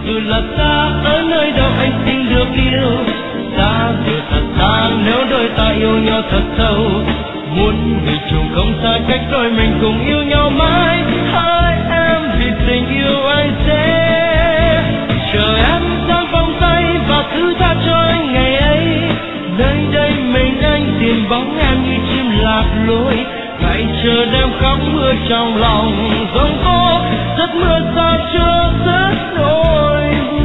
dù là xa ở nơi đâu anh xin được yêu. Xa dù thật xa nếu đôi ta yêu nhau thật sâu, muốn vì chung không xa cách đôi mình cùng yêu nhau mãi. Hai em vì tình yêu anh sẽ chờ em giang vòng tay và thứ tha cho anh ngày ấy. Nơi đây mình anh tìm bóng em như chim lạc lối, ngày chờ đêm khóc mưa trong lòng giông tố, giấc mưa xa chưa rất nỗi buồn.